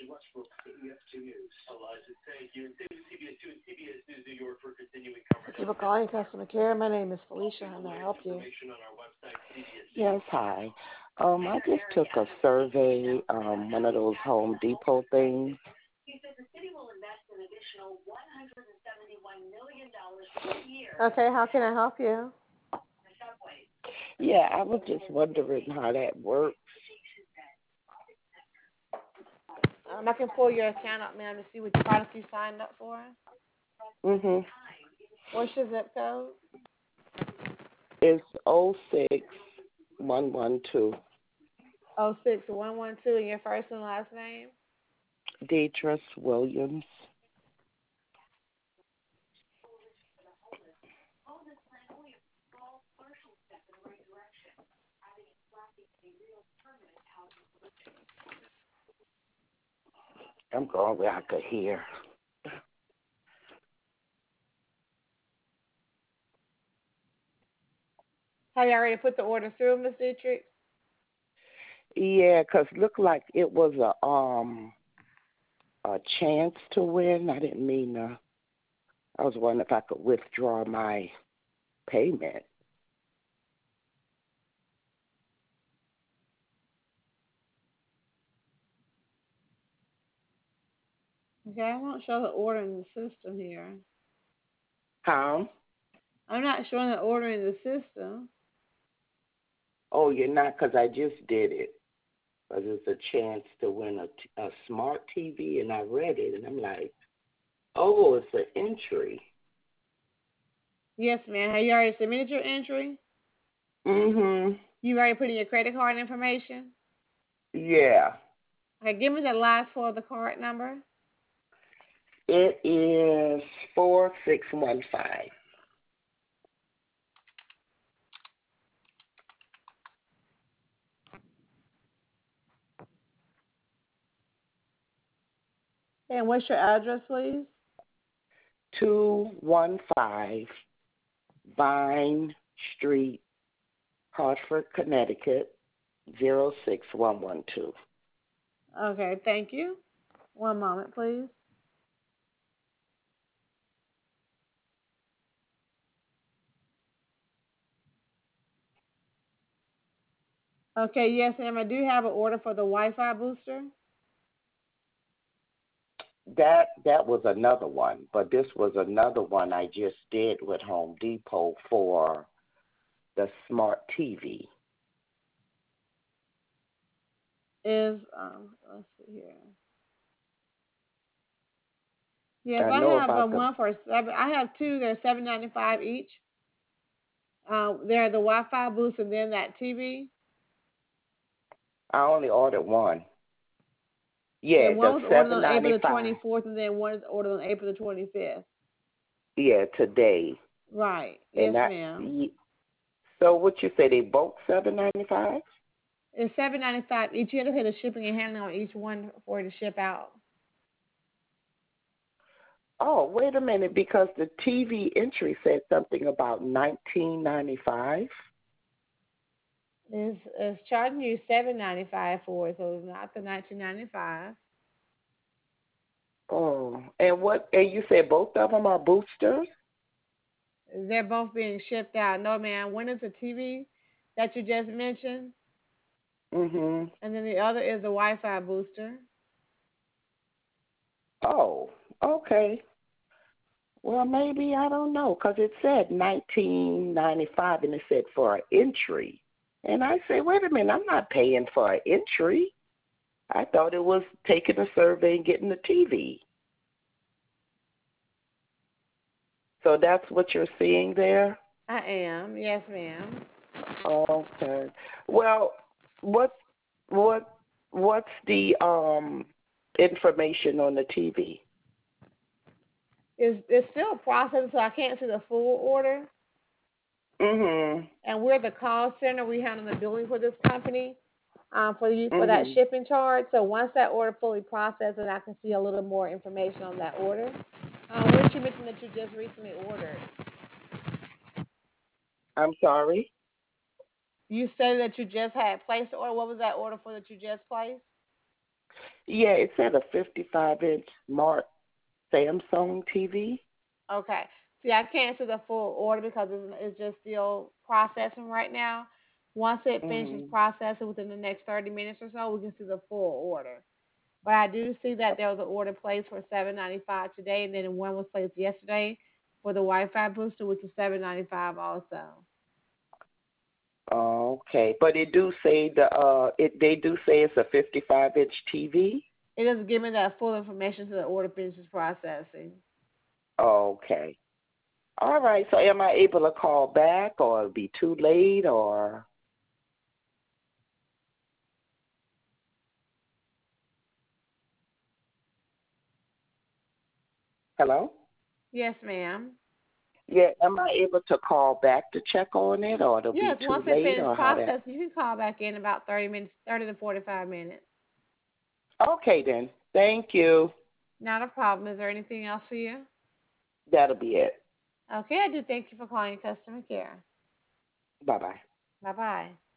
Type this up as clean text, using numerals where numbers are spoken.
Thank you for calling customer care. My name is Felicia. How may I help you? Yes, hi. I just took a survey, one of those Home Depot things. Okay, how can I help you? Yeah, I was just wondering how that works. I can pull your account up, ma'am, to see which product you signed up for. Mhm. What's your zip code? It's 06112. 06112, and your first and last name? Deatrice Williams. I'm going where I could hear. Have you already put the order through, Miss Dietrich? Yeah, 'cause looked like it was a chance to win. I didn't mean I was wondering if I could withdraw my payment. Okay, I won't show the order in the system here. How? I'm not showing the order in the system. Oh, you're not, 'cause I just did it. 'Cause it's a chance to win a smart TV, and I read it, and I'm like, oh, it's an entry. Yes, ma'am. Have you already submitted your entry? Mhm. You already put in your credit card information? Yeah. Okay, give me the last four of the card number. It is 4615. And what's your address, please? 215 Vine Street, Hartford, Connecticut 06112. Okay, thank you. One moment, please. Okay, yes, ma'am. I do have an order for the Wi-Fi booster. That was another one, but this was another one I just did with Home Depot for the smart TV. Let's see here. Yes, I I know have about the. one for seven. I have two. They're $7.95 each. They're the Wi-Fi boost and then that TV. I only ordered one. Yeah, Yeah, the one was ordered on April the 795. 24th, and then one is ordered on April the 25th. Yeah, today. Right. And Yes, that. ma'am. So what you say? They both 795? It's $7.95 each. You have to pay the shipping and handling on each one for it to ship out. Oh, wait a minute, because the TV entry said something about 1995. It's charging you $7.95 for it, so it's not the $19.95. Oh, and what? And you said both of them are boosters? They're both being shipped out. No, ma'am. One is the TV that you just mentioned, Mhm. and then the other is the Wi-Fi booster. Oh, okay. Well, maybe I don't know, because it said 1995, and it said for an entry, and I say, wait a minute, I'm not paying for an entry. I thought it was taking a survey and getting the TV. So that's what you're seeing there? I am. Yes, ma'am. Okay. Well, what what what's the information on the TV? It's still processing, so I can't see the full order. Mhm. And we're the call center. We handle the billing for this company for you for that Mhm. shipping charge. So once that order fully processes, I can see a little more information on that order. What did you mention that you just recently ordered? I'm sorry. You said that you just had placed the order. What was that order for that you just placed? Yeah, it said a 55-inch smart Samsung TV. Okay. See, I can't see the full order because it's just still processing right now. Once it finishes Mhm. processing within the next 30 minutes or so, we can see the full order. But I do see that there was an order placed for 795 today, and then one was placed yesterday for the Wi-Fi booster, which is 795 also. Okay, but it do say they do say it's a 55-inch TV. It doesn't give me that full information to the order finishes processing. Okay. All right. So am I able to call back, or it'll be too late, or hello? Yes, ma'am. Yeah, am I able to call back to check on it, or it'll be Yes, too once it late, finishes or how that? processing, you can call back in about 30 minutes, 30 to 45 minutes. Okay then. Thank you. Not a problem. Is there anything else for you? That'll be it. Okay, I do thank you for calling customer care. Bye bye. Bye bye.